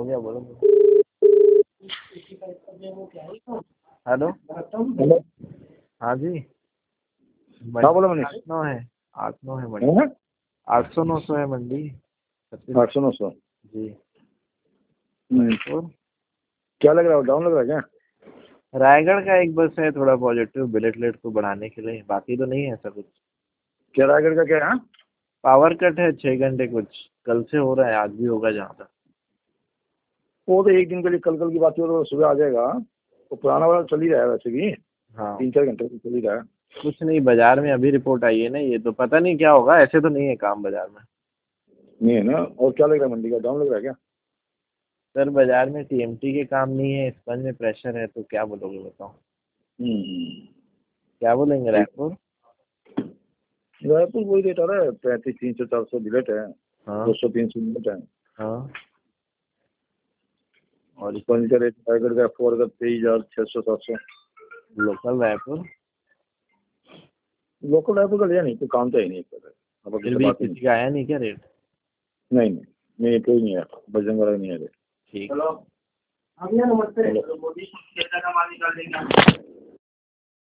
हो गया, बोलो। हेलो। हेलो। हाँ जी। हाँ बोलो मनीष। 8-9 है, 8-9 है मंडी। 800-900 है मंडी। 800-900 जी। और क्या लग रहा है, डाउन लग रहा है क्या? रायगढ़ का एक बस है थोड़ा पॉजिटिव प्लेटलेट को बढ़ाने के लिए, बाकी तो नहीं है ऐसा कुछ। क्या रायगढ़ का क्या है? पावर कट है 6 घंटे, कुछ कल से हो रहा है, आज भी होगा जहाँ तक। वो तो एक दिन के लिए, कल की बात हो तो सुबह आ जाएगा। तो पुराना वाला चल ही रहा है वैसे भी। हाँ 3-4 घंटे तो चल ही रहा है। कुछ नहीं, बाजार में अभी रिपोर्ट आई है ना, ये तो पता नहीं क्या होगा, ऐसे तो नहीं है काम बाजार में। नहीं है ना? और क्या लग रहा है, मंडी का डाउन लग रहा है क्या? सर बाजार में टीएमटी के काम नहीं है, स्पंज में प्रेशर है, तो क्या बोलोगे बताओ। क्या बोलेंगे रायपुर? रायपुर वही रेट आ रहा है, 3500-400 बुलेट है। हाँ 200-300 बुलेट है। हाँ। और स्पंज का रेट रायगढ़ का 4 का 23,600-700। लोकल रायपुर? लोकल रायपुर का लिया नहीं, तो काम तो है नहीं। अब फिर तो भी बात ही किसी का आया नहीं क्या रेट? नहीं। नहीं कोई नहीं है, बजरंग वाला नहीं है रेट। ठीक। चलो। नमस्ते।